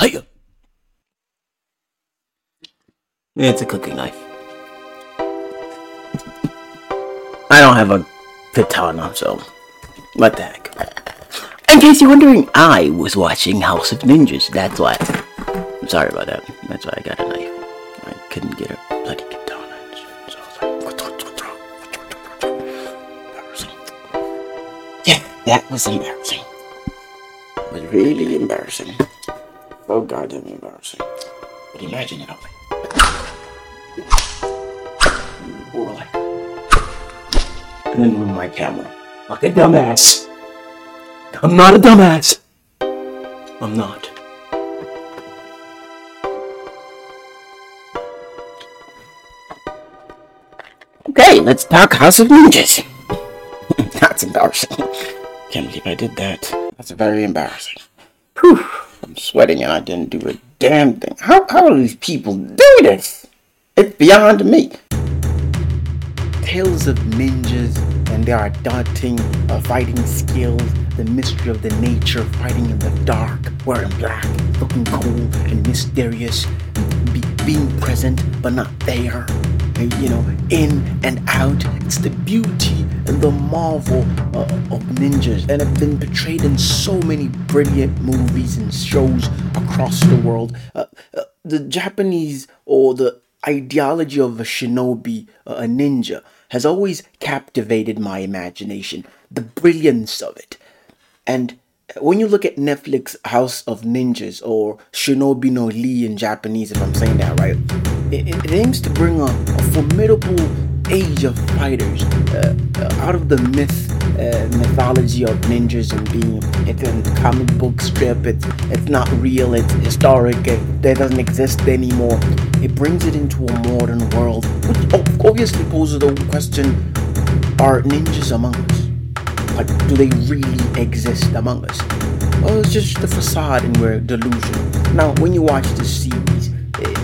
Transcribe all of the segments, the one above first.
Hiya! It's a cooking knife. I don't have a katana, so what the heck. In case you're wondering, I was watching House of Ninjas, that's why. I'm sorry about that. That's why I got a knife. I couldn't get a bloody katana and shit, so I was like, embarrassing. Yeah, that was embarrassing. It was really embarrassing. So goddamn embarrassing. But imagine it all. And then ruin my camera. Like a dumbass. I'm not a dumbass. I'm not. Okay, let's talk House of Ninjas. That's embarrassing. Can't believe I did that. That's very embarrassing. Whew. I'm sweating and I didn't do a damn thing. How do these people do this? It's beyond me. Tales of ninjas and their daunting fighting skills, the mystery of the nature, fighting in the dark, wearing black, looking cool and mysterious, being present but not there, and, in and out. It's the beauty and the marvel of ninjas, and have been portrayed in so many brilliant movies and shows across the world. The Japanese, or the ideology of a shinobi, a ninja, has always captivated my imagination, the brilliance of it. And when you look at Netflix House of Ninjas, or Shinobi no Lee in Japanese, if I'm saying that right, it aims to bring a formidable age of fighters out of the mythology of ninjas, and it's a comic book strip. It's not real, it's historic, that doesn't exist anymore. It brings it into a modern world, which obviously poses the question, are ninjas among us? Like, do they really exist among us? Well, it's just the facade and we're delusional. Now, when you watch this series,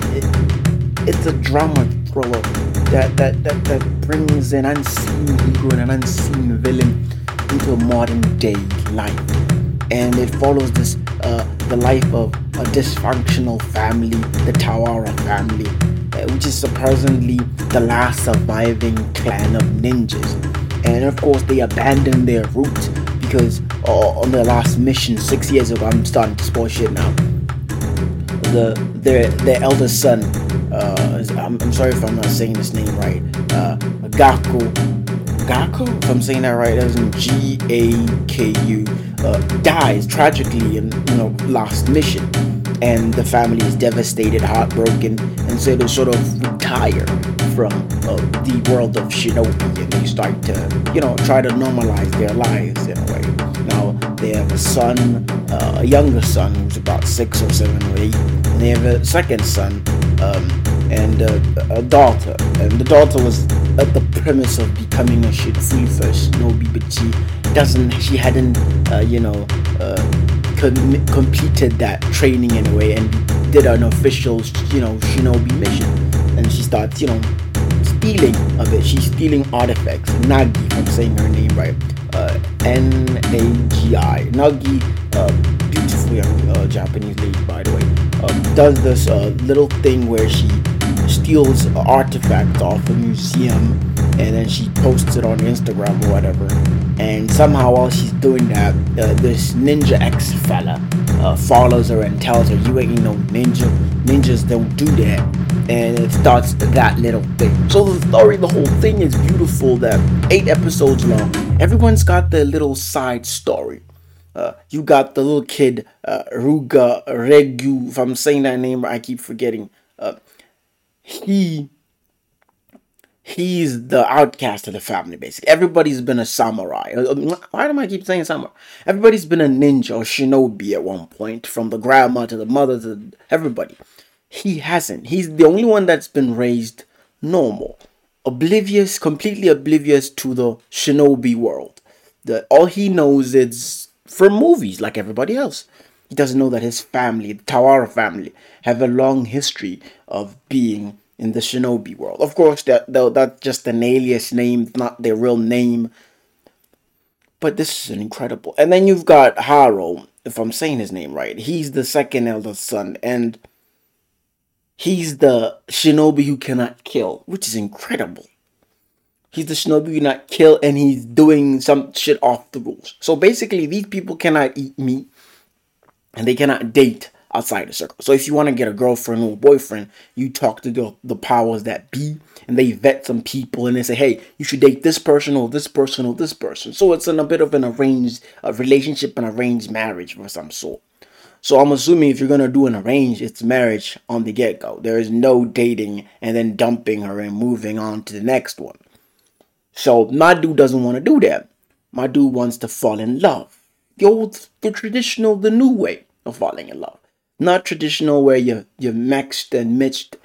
it's a drama thriller that brings an unseen hero and an unseen villain into a modern day life. And it follows the life of a dysfunctional family, the Tawara family, which is supposedly the last surviving clan of ninjas. And of course, they abandoned their roots because on their last mission 6 years ago, I'm starting to spoil shit now. Their eldest son, I'm sorry if I'm not saying this name right, Gaku, if I'm saying that right, as in Gaku, dies tragically in last mission, and the family is devastated, heartbroken, and so they sort of retire from the world of shinobi, and they start to try to normalize their lives in a way. Now they have a son, a younger son who's about 6 or 7 or 8, and they have a second son, and a daughter. And the daughter was at the premise of becoming a shinobi, but she hadn't completed that training in a way, and did an official shinobi mission. And she starts stealing of it. She's stealing artifacts. Nagi, if I'm saying her name right, Nagi. Nagi, beautiful young Japanese lady, by the way, does this little thing where she steals artifacts off a museum, and then she posts it on Instagram or whatever. And somehow while she's doing that, this Ninja X fella follows her and tells her, "You ain't no ninja. Ninjas don't do that." And it starts that little thing. So the whole thing is beautiful. That 8 episodes long. Everyone's got their little side story. You got the little kid, Ruga Regu. If I'm saying that name, I keep forgetting. He's the outcast of the family, basically. Everybody's been a samurai. Why do I keep saying samurai? Everybody's been a ninja or shinobi at one point, from the grandma to the mother to everybody. He hasn't. He's the only one that's been raised normal, completely oblivious to the shinobi world. All he knows is from movies, like everybody else. He doesn't know that his family, the Tawara family, have a long history of being in the shinobi world. Of course, that's just an alias name, not their real name. But this is incredible. And then you've got Haro, if I'm saying his name right. He's the second eldest son, and he's the shinobi who cannot kill, which is incredible. He's the shinobi who cannot kill, and he's doing some shit off the rules. So basically, these people cannot eat meat, and they cannot date outside the circle. So if you want to get a girlfriend or a boyfriend, you talk to the powers that be, and they vet some people, and they say, hey, you should date this person or this person or this person. So it's in a bit of an arranged relationship, an arranged marriage of some sort. So I'm assuming if you're going to do an arranged, it's marriage on the get-go. There is no dating and then dumping her and moving on to the next one. So my dude doesn't want to do that. My dude wants to fall in love. The traditional, the new way of falling in love. Not traditional where you're matched and mixed.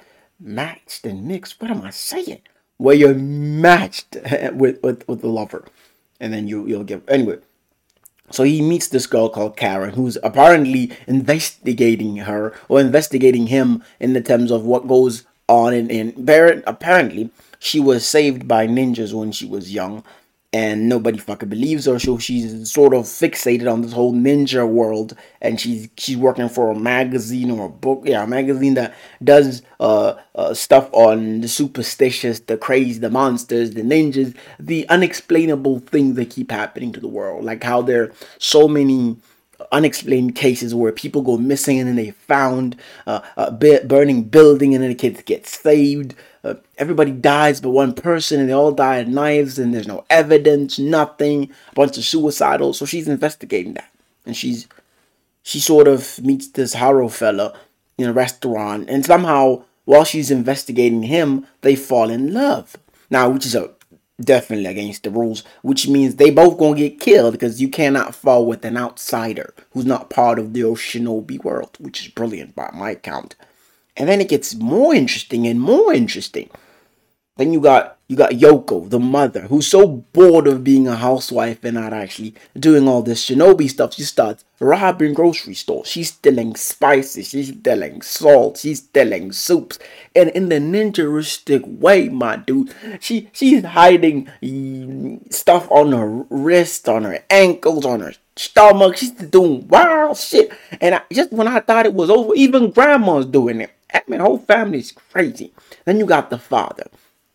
What am I saying? Where you're matched with the lover. And then you'll get, anyway. So he meets this girl called Karen, who's apparently investigating her or investigating him in the terms of what goes on in apparently she was saved by ninjas when she was young, and nobody fucking believes her. So she's sort of fixated on this whole ninja world, and she's working for a magazine or a book, a magazine that does stuff on the superstitious, the crazy, the monsters, the ninjas, the unexplainable things that keep happening to the world, like how there are so many unexplained cases where people go missing and then they found a burning building and then the kids get saved. Everybody dies but one person, and they all die at knives, and there's no evidence, nothing, a bunch of suicidal. So she's investigating that, and she sort of meets this Haro fella in a restaurant, and somehow while she's investigating him, they fall in love. Now, which is definitely against the rules, which means they both gonna get killed because you cannot fall with an outsider who's not part of the shinobi world, which is brilliant by my count. And then it gets more interesting and more interesting. Then you got Yoko, the mother, who's so bored of being a housewife and not actually doing all this shinobi stuff. She starts robbing grocery stores. She's stealing spices. She's stealing salt. She's stealing soups. And in the ninja-ristic way, my dude, she's hiding stuff on her wrist, on her ankles, on her stomach. She's doing wild shit. And just when I thought it was over, even grandma's doing it. I mean, the whole family's crazy. Then you got the father,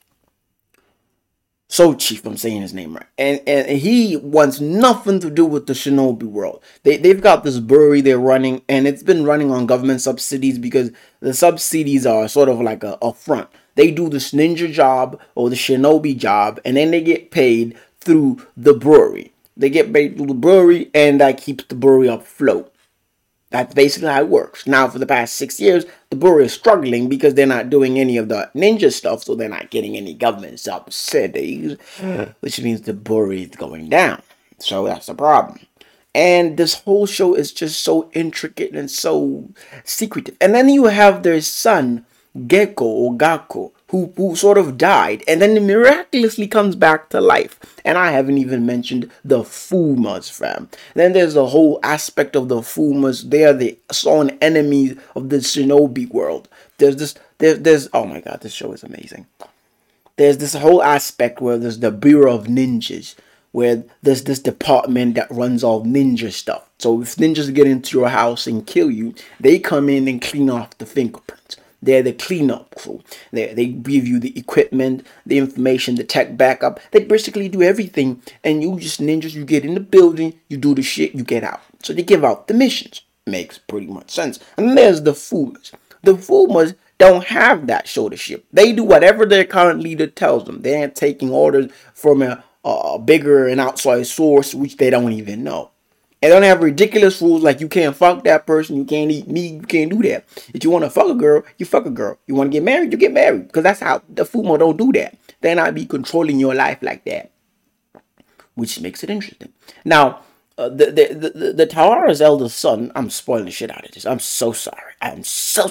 Sochi, if I'm saying his name right. And he wants nothing to do with the shinobi world. They've got this brewery they're running, and it's been running on government subsidies because the subsidies are sort of like a front. They do this ninja job or the shinobi job, and then they get paid through the brewery. They get paid through the brewery, and that keeps the brewery afloat. That's basically how it works. Now, for the past 6 years, the brewery is struggling because they're not doing any of the ninja stuff, so they're not getting any government subsidies, which means the brewery is going down. So that's the problem. And this whole show is just so intricate and so secretive. And then you have their son, Gecko or Gakko, who sort of died and then miraculously comes back to life. And I haven't even mentioned the Fumas, fam. Then there's the whole aspect of the Fumas. They are the sworn enemies of the shinobi world. There's oh my god, this show is amazing. There's this whole aspect where there's the Bureau of Ninjas, where there's this department that runs all ninja stuff. So if ninjas get into your house and kill you, they come in and clean off the fingerprints. They're the cleanup crew. They give you the equipment, the information, the tech backup. They basically do everything. And you just ninjas, you get in the building, you do the shit, you get out. So they give out the missions. Makes pretty much sense. And there's the Fumas. The Fumas don't have that shouldership. They do whatever their current leader tells them. They ain't taking orders from a bigger and outside source, which they don't even know. And they don't have ridiculous rules like you can't fuck that person, you can't eat meat, you can't do that. If you want to fuck a girl, you fuck a girl. You want to get married, you get married. Because that's how the Fumo don't do that. They're not be controlling your life like that. Which makes it interesting. Now, the Tawara's eldest son, I'm spoiling the shit out of this. I'm so sorry. I'm so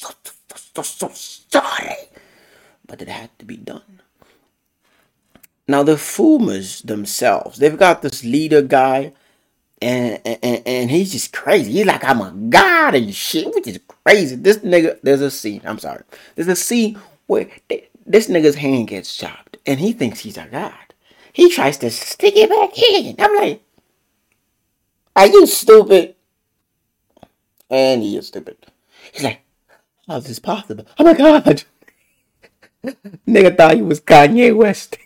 sorry. But it had to be done. Now, the Fumas themselves, they've got this leader guy. And he's just crazy. He's like, I'm a god and shit, which is crazy. This nigga, there's a scene where this nigga's hand gets chopped, and he thinks he's a god. He tries to stick it back in. I'm like, are you stupid? And he is stupid. He's like, how is this possible? Oh my god! Nigga thought he was Kanye West.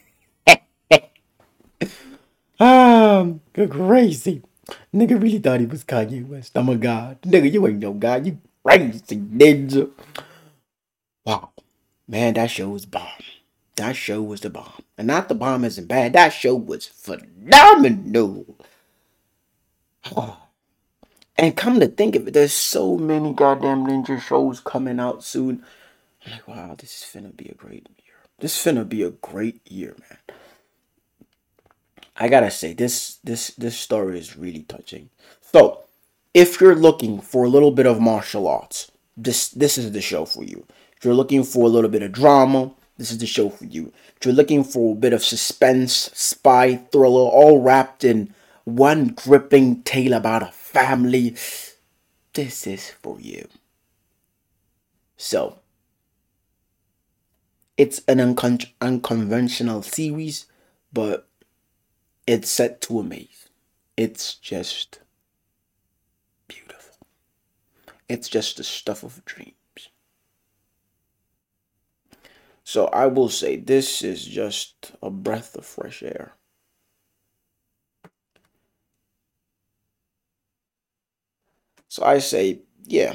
Good crazy. Nigga really thought he was Kanye West. Oh my god. Nigga, you ain't no god. You crazy ninja. Wow. Man, that show was bomb. That show was the bomb. And not the bomb isn't bad. That show was phenomenal. And come to think of it, there's so many goddamn ninja shows coming out soon. I'm like, wow, this is finna be a great year. This is finna be a great year, man. I gotta say, this story is really touching. So, if you're looking for a little bit of martial arts, this is the show for you. If you're looking for a little bit of drama, this is the show for you. If you're looking for a bit of suspense, spy, thriller, all wrapped in one gripping tale about a family, this is for you. So, it's an unconventional series, but it's set to amaze. It's just beautiful. It's just the stuff of dreams. So I will say this is just a breath of fresh air. So I say, yeah.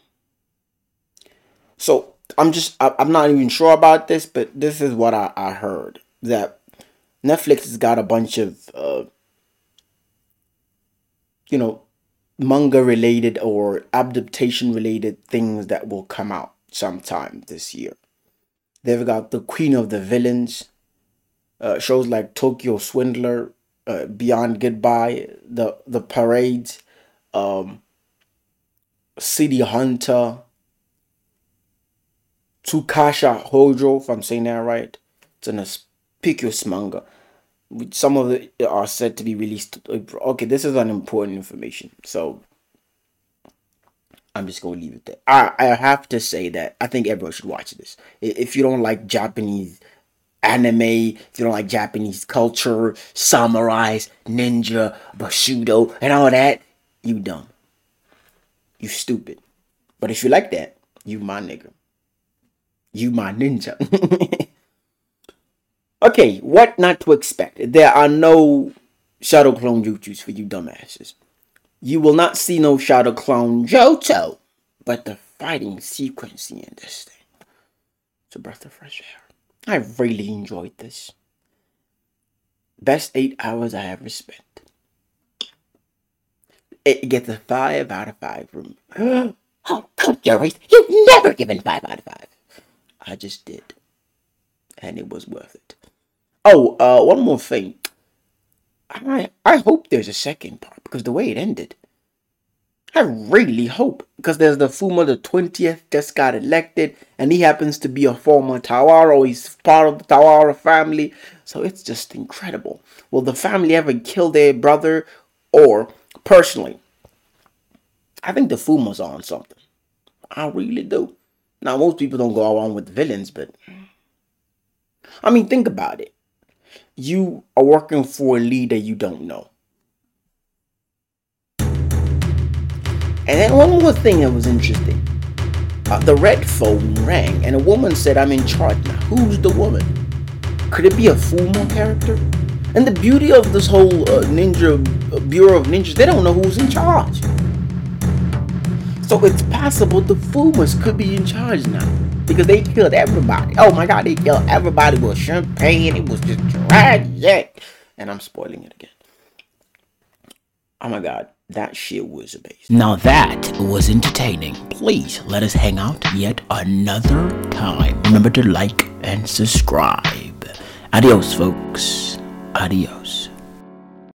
So I'm not even sure about this, but this is what I heard. That Netflix has got a bunch of, manga related or adaptation related things that will come out sometime this year. They've got The Queen of the Villains, shows like Tokyo Swindler, Beyond Goodbye, the Parades, City Hunter, Tsukasha Hojo, if I'm saying that right. It's an auspicious manga. Some of it are said to be released. Okay, this is unimportant information, so I'm just gonna leave it there. I have to say that I think everyone should watch this. If you don't like Japanese anime, if you don't like Japanese culture, samurais, ninja, bushido, and all that, you dumb. You stupid. But if you like that, you my nigga. You my ninja. Okay, what not to expect. There are no Shadow Clone Jutsus for you dumbasses. You will not see no Shadow Clone Johto. But the fighting sequence in this thing, it's a breath of fresh air. I really enjoyed this. Best 8 hours I ever spent. It gets a 5 out of 5 from me. Oh, come on, you've never given 5 out of 5. I just did. And it was worth it. Oh, one more thing. I hope there's a second part, because the way it ended, I really hope, because there's the Fuma the 20th just got elected, and he happens to be a former Tawaro. He's part of the Tawaro family, so it's just incredible. Will the family ever kill their brother? Or, personally, I think the Fuma's on something. I really do. Now, most people don't go along with villains, but I mean, think about it. You are working for a leader you don't know. And then one more thing that was interesting. The red phone rang and a woman said, I'm in charge now. Who's the woman? Could it be a Fuma character? And the beauty of this whole ninja Bureau of Ninjas, they don't know who's in charge. So it's possible the Fumas could be in charge now. Because they killed everybody. Oh my god, they killed everybody with champagne. It was just tragic. And I'm spoiling it again. Oh my god, that shit was amazing. Now that was entertaining. Please let us hang out yet another time. Remember to like and subscribe. Adios, folks. Adios.